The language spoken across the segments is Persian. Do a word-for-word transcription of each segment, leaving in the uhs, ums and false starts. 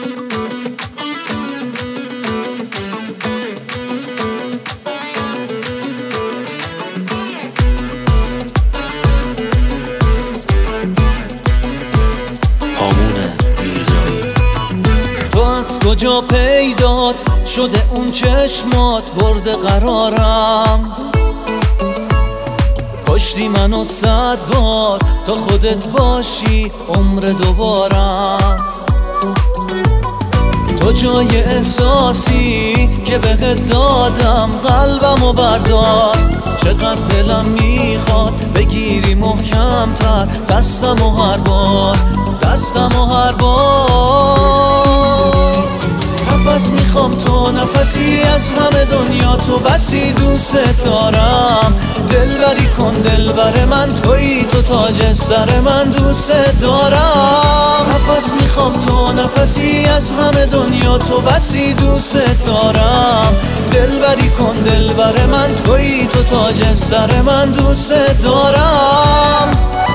کجا پیدات شده اون چشمات برده قرارم، کشتی منو صد بار تا خودت باشی عمر دوبارم. تو جای احساسی که بهت دادم قلبمو بردار، چقدر دلم میخواد بگیری محکم تر دستمو هر بار، دستمو هر بار. نفس میخوام تو نفسی از همه دنیا، تو بسی دوست دارم. دلبری کن دلبر من تویی، تو تاج سر من دوست دارم. نفس میخوام تو نفسی از همه دنیا، تو بسی دوست دارم. دلبری کن دلبر من تویی، تو تاج سر من دوست دارم.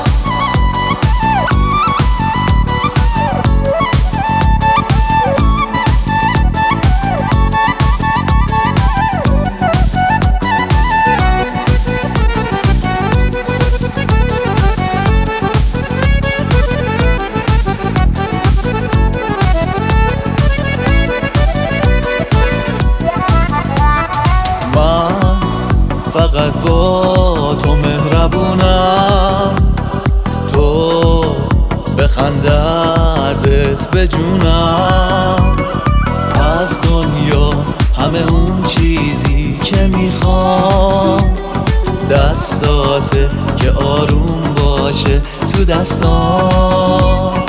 فقط با تو مهربونم، تو بخند دردت به جونم. از دنیا همه اون چیزی که میخوام دستاته که آروم باشه تو دستام.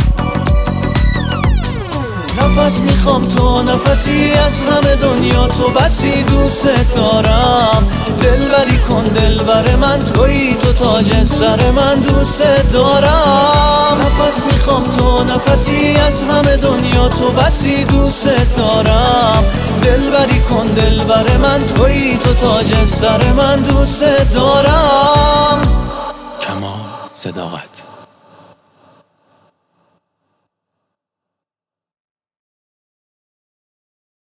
نفس میخوام تو نفسی از همه دنیا، تو بسی دوست دارم. دلبری کن دلبر من تویی، تو تاج سر من دوست دارم. نفس میخوام تو نفسی از همه دنیا، تو بسی دوست دارم. دلبری کن دلبر من تویی، تو تاج سر من دوست دارم. کمال صداقت.